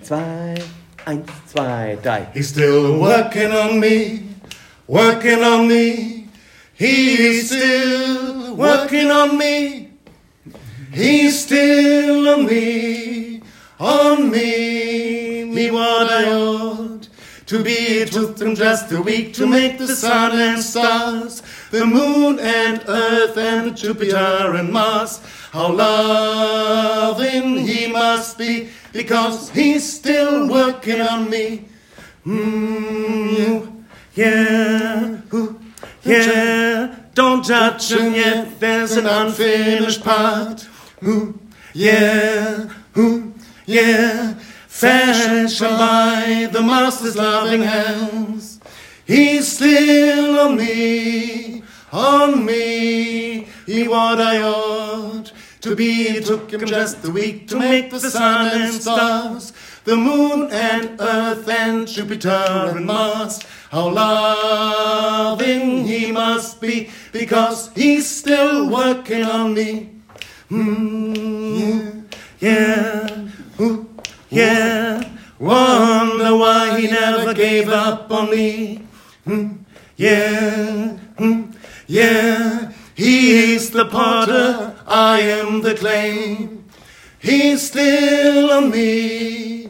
2, 1, 2, 3. He's still working on me, working on me. He's still working on me. He's still on me, me what I ought to be. It took them just a week to make the sun and stars, the moon and earth and Jupiter and Mars. How loving he must be, because he's still working on me. Yeah, yeah, don't judge him yet, there's an unfinished part. Yeah, fashioned by the master's loving hands. He's still on me, he what I ought to be. It took him just a week to make the sun and stars, the moon and earth and Jupiter and Mars. How loving he must be, because he's still working on me. Yeah, wonder why he never gave up on me. Yeah, he's the potter, I am the clay. He's still on me,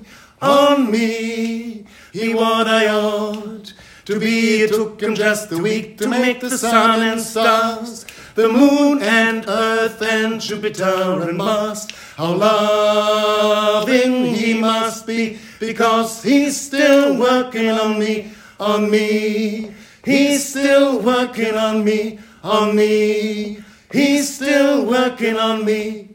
he what I ought to be. It took him just a week to make the sun and stars, the moon and earth and Jupiter and Mars. How loving he must be, because he's still working on me, He's still working on me, He's still working on me.